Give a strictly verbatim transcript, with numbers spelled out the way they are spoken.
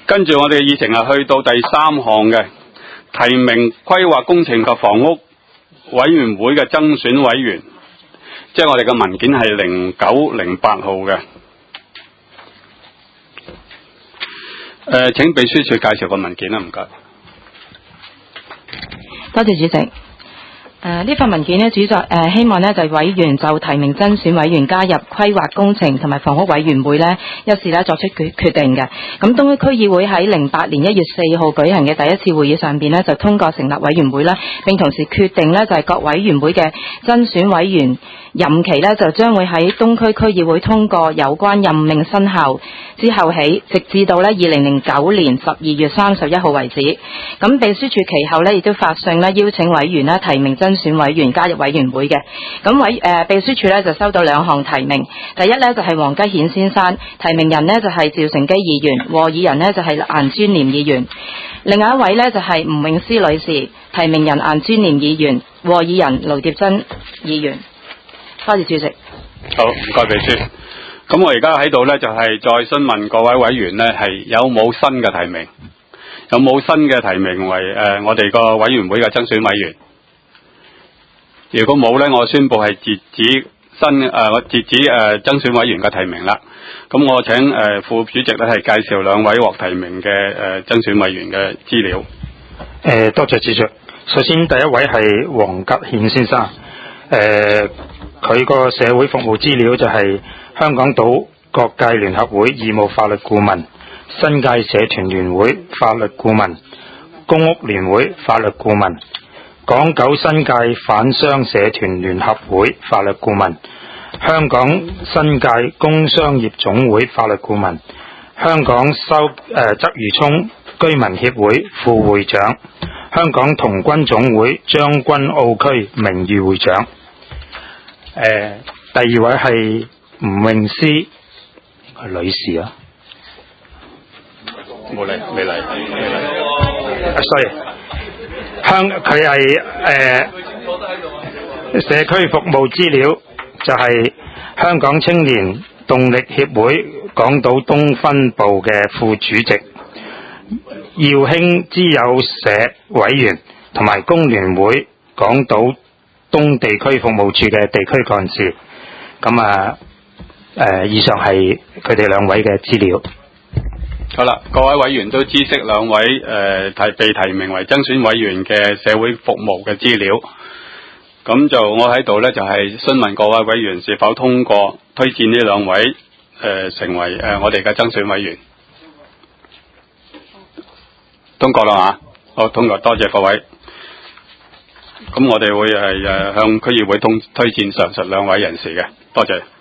跟住我哋嘅議程係去到第三項嘅提名規劃工程及房屋委員會嘅增選委員，即係我哋嘅文件係零九零八號嘅。誒、呃，請秘書處介紹個文件啦，唔該。 多謝主席。誒、呃、呢份文件呢，主要誒、呃、希望呢就委員就提名增選委員加入規劃工程同埋房屋委員會呢一事呢作出決決定嘅。咁東區區議會喺零八年一月四號舉行嘅第一次會議上邊呢，就通過成立委員會啦，並同時決定呢就係、是、各委員會嘅增選委員任期呢，就將會喺東區區議會通過有關任命生效之後起，直至到呢二零零九年十二月三十一號為止。咁秘書處其後呢亦都發信呢邀請委員呢提名增選委員加入委員會嘅。咁委誒、呃、秘書處呢就收到兩項提名，第一呢就係、是、黃吉顯先生，提名人呢就係、是、趙成基議員，和議人呢就係、是、顏尊廉議員。另外一位呢就係、是、吳詠詩女士，提名人顏尊廉議員，和議人盧蝶珍議員。多謝主席。 好，唔該秘書。咁我而家喺度呢，就係、是、再詢問各位委員呢，係有冇新嘅提名？有冇新嘅提名為誒、呃、我哋個委員會嘅增選委員？如果冇呢，我宣布係截止新誒、呃、截止誒、呃、增選委員嘅提名啦。咁我請誒、呃、副主席咧係介紹兩位獲提名嘅誒、呃、增選委員嘅資料。 誒、呃，多謝主席。首先第一位係黃吉顯先生。誒，佢個社會服務資料就係香港島各界聯合會義務法律顧問、新界社團聯會法律顧問、公屋聯會法律顧問、港九新界販商社團聯合會法律顧問、香港新界工商業總會法律顧問、香港收誒鰂魚涌居民協會副會長、香港童軍總會將軍澳區名譽會長。誒、呃，第二位係吳詠詩女士啊， 冇嚟，未嚟，未嚟。 sorry，香佢係誒社區服務資料就係香港青年動力協會港島東分部嘅副主席，耀興之友社委員同埋工聯會港島東地區服務處嘅地區幹事。咁啊誒、呃，以上係佢哋兩位嘅資料。 好啦，各位委員都知悉兩位誒提、呃、被提名為增選委員嘅社會服務嘅資料。咁就我喺度呢，就係、是、詢問各位委員是否通過推薦呢兩位誒、呃、成為誒、呃、我哋嘅增選委員。通過啦嘛？好，通過，多謝各位。咁我哋會係誒向區議會通推薦上述兩位人士嘅，多謝。